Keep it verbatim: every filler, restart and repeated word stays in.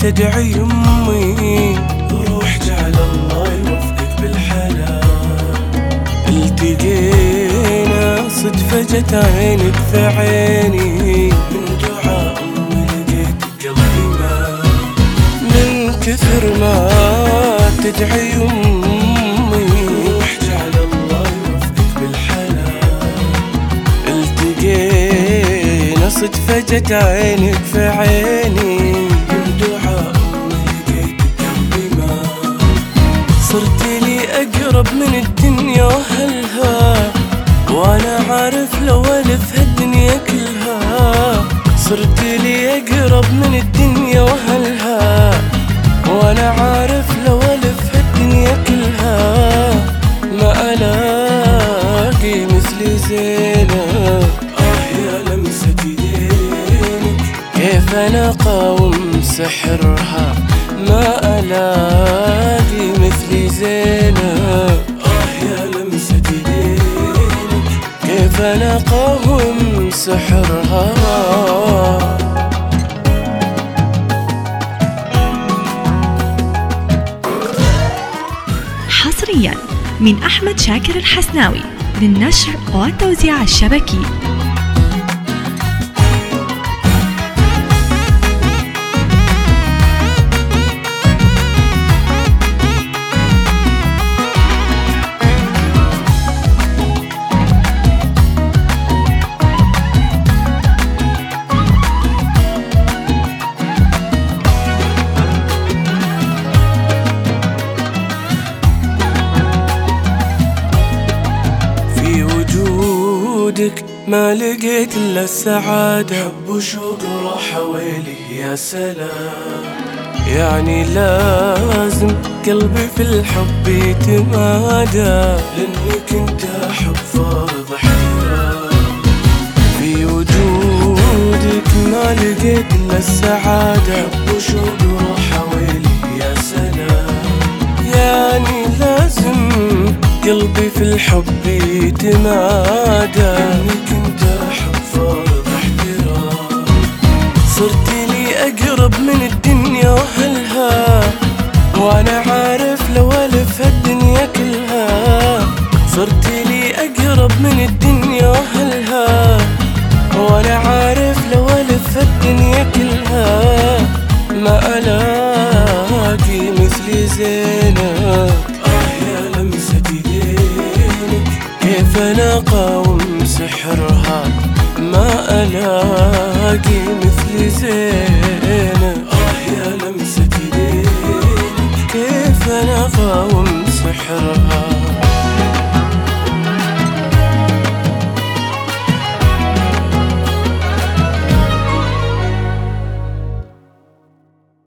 تدعي أمي روح جعل الله يوفقك بالحلال. التقينا صدفة جت عينك في عيني، من دعاء أمي لقيت قلبي ما من كثر ما تدعي أمي روح جعل الله يوفقك بالحلال. التقينا صدفة جت عينك في عيني، من دعاء أمي لقيت قلبي ما صرت لي أقرب من الدنيا وأهلها، وأنا عارف لو ألف هالدنيا كلها. صرت لي أقرب من الدنيا وأهلها، وأنا عارف لو ألف هالدنيا كلها ما ألاقي مثل زينب. آه يا لمسة يدينك كيف أنا قاوم سحرها، ما ألاقي مثل زينب. آه يا لمسة يدينك كيف أنا قاوم سحرها. حصريا من أحمد شاكر الحسناوي للنشر والتوزيع الشبكي. ما لقيت إلا السعادة، حب وشوق وراحة ويلي يا سلام. يعني لازم قلبي في الحب يتمادى، لأني كنت أحب فرض احترام. في وجودك ما لقيت إلا السعادة، حب وشوق وراحة ويلي يا سلام. يعني لازم قلبي في الحب يتمادى، لأني كنت أحب فرض احترام. صرت لي أقرب من الدنيا وأهلها، وأنا عارف لو ألف هالدنيا كلها. صرت لي أقرب من الدنيا وأهلها، وأنا عارف لو ألف هالدنيا كلها ما ألاقي مثل زينب. كيف أنا قاوم سحرها، ما ألاقي مثل زين.